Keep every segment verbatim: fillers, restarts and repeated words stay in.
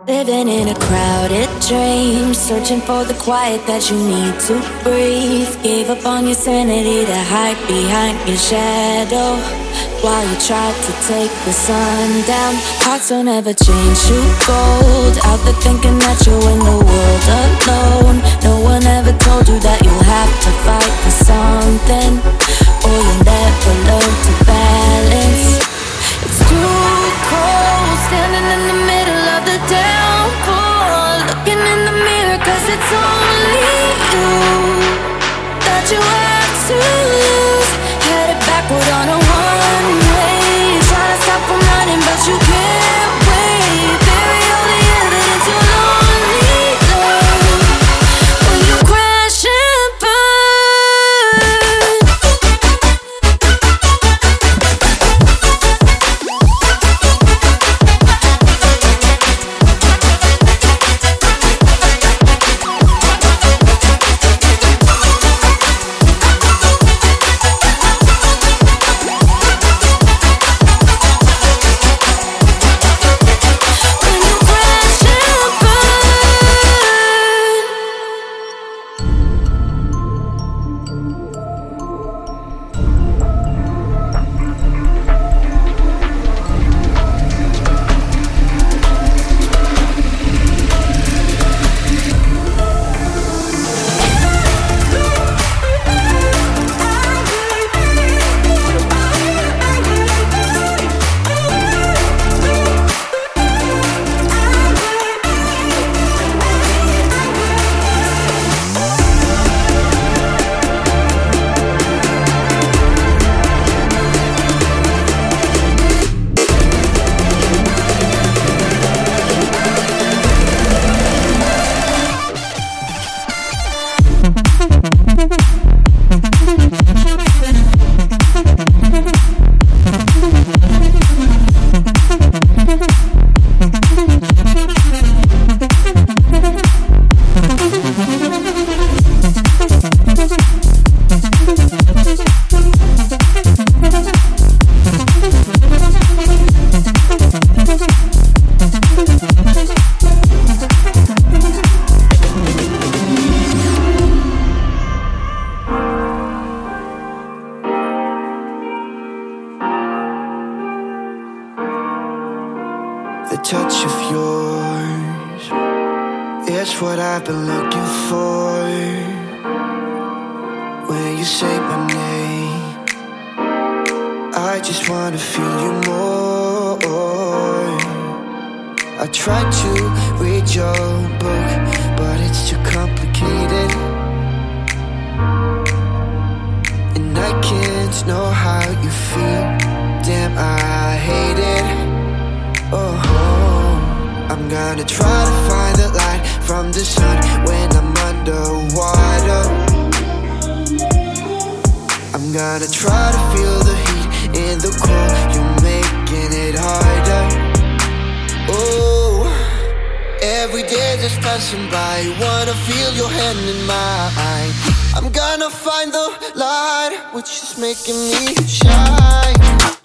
Living in a crowded dream, searching for the quiet that you need to breathe. Gave up on your sanity to hide behind your shadow, while you tried to take the sun down. Hearts don't ever change to gold, out there thinking that you're in the world alone. No one ever told you that you'll have to fight for something, or you'll never learn to balance. It's too cold, standing in the middle of the downpour, looking in the mirror cause it's only you that you have to lose. Headed backward on a one-way, trying to stop from running but you can't wait. Bury all the evidence you're lonely, love, when you crash and burn. The touch of yours is what I've been looking for. When you say my name, I just wanna feel you more. I tried to read your book, but it's too complicated, and I can't know how you feel. Damn, I hate it. Oh, I'm gonna try to find the light from the sun when I'm underwater. I'm gonna try to feel the heat in the cold. You're making it harder. Oh, every day that's passing by, wanna feel your hand in mine. I'm gonna find the light, which is making me shine.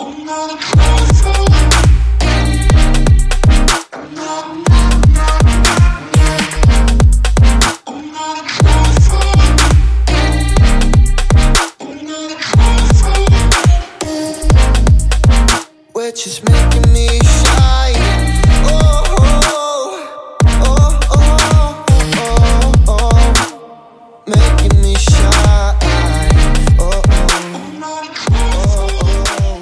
Which is making me shine. Oh, oh, oh, oh, oh, oh, making me shine. Oh, oh, oh,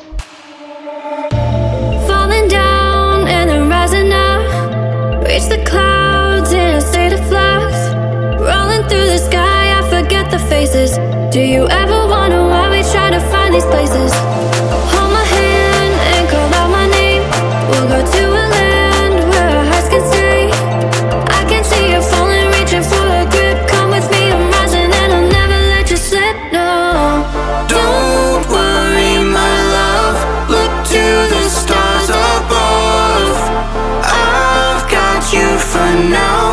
oh. Falling down and then rising up, reach the clouds in a state of flux. Rolling through the sky, I forget the faces. Do you ever wonder why we try to find these places? Hold my hand and call out my name. We'll go to a land where our hearts can stay. I can see you falling, reaching for a grip. Come with me, I'm rising and I'll never let you slip, no. don't worry, my love. Look to the stars above. I've got you for now.